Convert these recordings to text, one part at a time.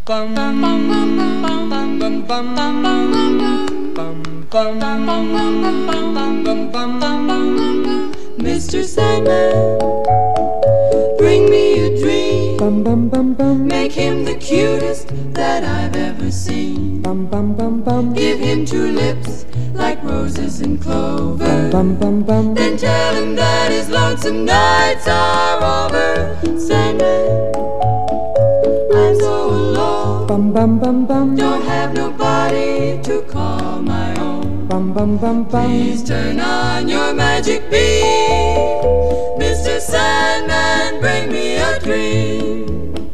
Mr. Sandman, bring me a dream. Make him the cutest that I've ever seen. Give him two lips like roses and clover. Then tell him that his lonesome nights are over. Sandman, I'm so alone. Don't have nobody to call my own. Please turn on your magic beam. Mr. Sandman, bring me a dream.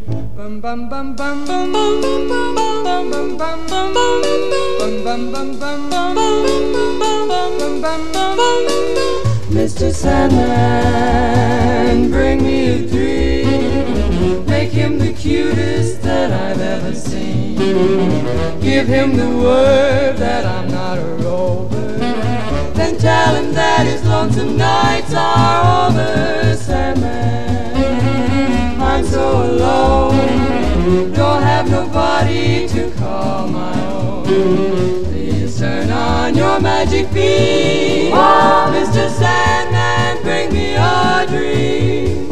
Mr. Sandman, bring me a dream. Make him the cutest that I've ever seen. Give him the word that I'm not a rover. Then tell him that his lonesome nights are over. Sandman, I'm so alone. Don't have nobody to call my own. Please turn on your magic beam. Oh, Mr. Sandman, bring me a dream.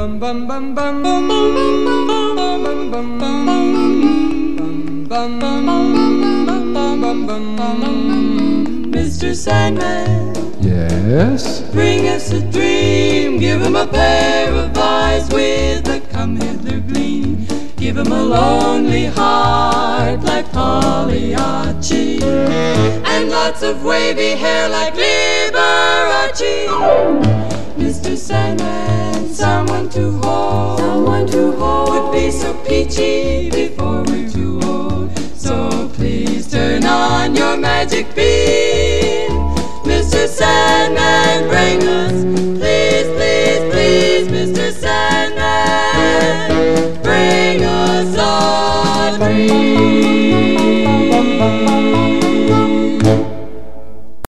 Mr. Sandman, yes? bring us a dream. Give him a pair of eyes with a come-hither gleam. Give him a lonely heart like Pagliacci, and lots of wavy hair like Liberace. Mr. Sandman, someone to hold, would be so peachy before we're too old. So please turn on your magic beam. Mr. Sandman, bring us, please, please, please, Mr. Sandman, bring us a dream.